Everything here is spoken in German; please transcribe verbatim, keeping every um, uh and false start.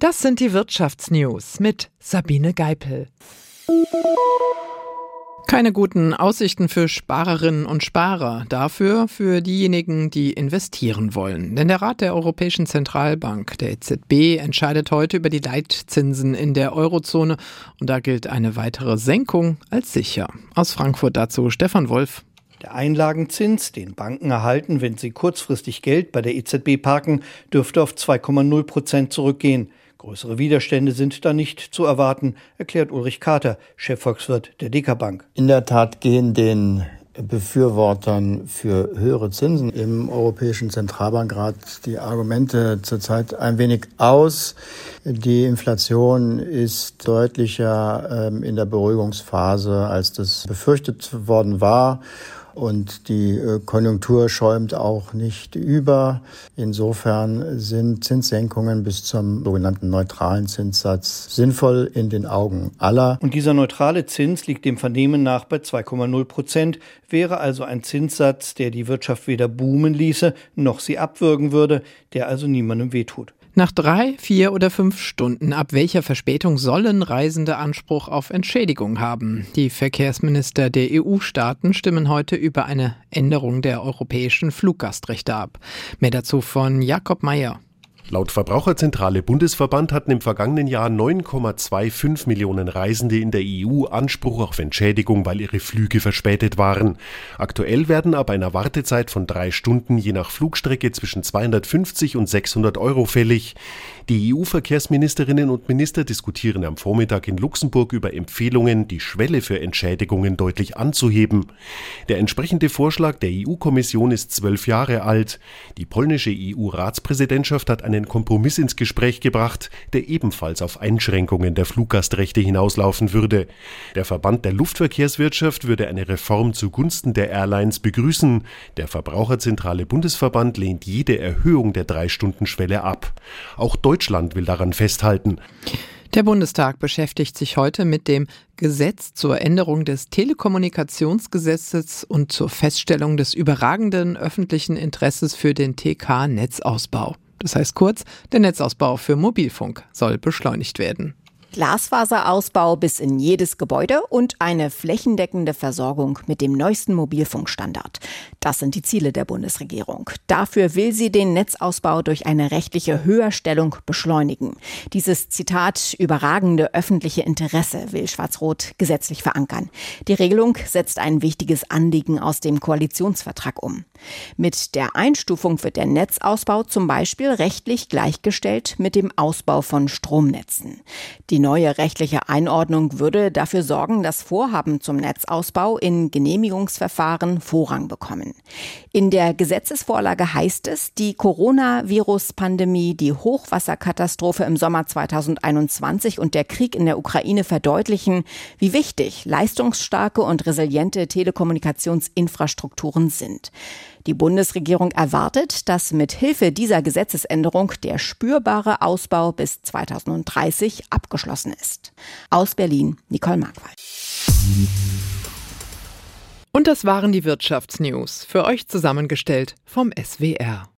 Das sind die Wirtschaftsnews mit Sabine Geipel. Keine guten Aussichten für Sparerinnen und Sparer, dafür für diejenigen, die investieren wollen. Denn der Rat der Europäischen Zentralbank, der E Z B, entscheidet heute über die Leitzinsen in der Eurozone und da gilt eine weitere Senkung als sicher. Aus Frankfurt dazu Stefan Wolf. Der Einlagenzins, den Banken erhalten, wenn sie kurzfristig Geld bei der E Z B parken, dürfte auf zwei Komma null Prozent zurückgehen. Größere Widerstände sind da nicht zu erwarten, erklärt Ulrich Kater, Chefvolkswirt der Deka-Bank. In der Tat gehen den Befürwortern für höhere Zinsen im Europäischen Zentralbankrat die Argumente zurzeit ein wenig aus. Die Inflation ist deutlicher ähm, in der Beruhigungsphase, als das befürchtet worden war. Und die Konjunktur schäumt auch nicht über. Insofern sind Zinssenkungen bis zum sogenannten neutralen Zinssatz sinnvoll in den Augen aller. Und dieser neutrale Zins liegt dem Vernehmen nach bei zwei Komma null Prozent, wäre also ein Zinssatz, der die Wirtschaft weder boomen ließe, noch sie abwürgen würde, der also niemandem wehtut. Nach drei, vier oder fünf Stunden, ab welcher Verspätung sollen Reisende Anspruch auf Entschädigung haben? Die Verkehrsminister der E U-Staaten stimmen heute über eine Änderung der europäischen Fluggastrechte ab. Mehr dazu von Jakob Mayer. Laut Verbraucherzentrale Bundesverband hatten im vergangenen Jahr neun Komma fünfundzwanzig Millionen Reisende in der E U Anspruch auf Entschädigung, weil ihre Flüge verspätet waren. Aktuell werden ab einer Wartezeit von drei Stunden je nach Flugstrecke zwischen zweihundertfünfzig und sechshundert Euro fällig. Die E U-Verkehrsministerinnen und Minister diskutieren am Vormittag in Luxemburg über Empfehlungen, die Schwelle für Entschädigungen deutlich anzuheben. Der entsprechende Vorschlag der E U-Kommission ist zwölf Jahre alt. Die polnische E U-Ratspräsidentschaft hat einen Kompromiss ins Gespräch gebracht, der ebenfalls auf Einschränkungen der Fluggastrechte hinauslaufen würde. Der Verband der Luftverkehrswirtschaft würde eine Reform zugunsten der Airlines begrüßen. Der Verbraucherzentrale Bundesverband lehnt jede Erhöhung der Drei-Stunden-Schwelle ab. Auch Deutschland will daran festhalten. Der Bundestag beschäftigt sich heute mit dem Gesetz zur Änderung des Telekommunikationsgesetzes und zur Feststellung des überragenden öffentlichen Interesses für den T K-Netzausbau. Das heißt kurz, der Netzausbau für Mobilfunk soll beschleunigt werden. Glasfaserausbau bis in jedes Gebäude und eine flächendeckende Versorgung mit dem neuesten Mobilfunkstandard. Das sind die Ziele der Bundesregierung. Dafür will sie den Netzausbau durch eine rechtliche Höherstellung beschleunigen. Dieses Zitat überragende öffentliche Interesse will Schwarz-Rot gesetzlich verankern. Die Regelung setzt ein wichtiges Anliegen aus dem Koalitionsvertrag um. Mit der Einstufung wird der Netzausbau zum Beispiel rechtlich gleichgestellt mit dem Ausbau von Stromnetzen. Die neue rechtliche Einordnung würde dafür sorgen, dass Vorhaben zum Netzausbau in Genehmigungsverfahren Vorrang bekommen. In der Gesetzesvorlage heißt es, die Coronavirus-Pandemie, die Hochwasserkatastrophe im Sommer zweitausendeinundzwanzig und der Krieg in der Ukraine verdeutlichen, wie wichtig leistungsstarke und resiliente Telekommunikationsinfrastrukturen sind. Die Bundesregierung erwartet, dass mit Hilfe dieser Gesetzesänderung der spürbare Ausbau bis zweitausenddreißig abgeschlossen ist. Aus Berlin, Nicole Markwald. Und das waren die Wirtschaftsnews, für euch zusammengestellt vom S W R.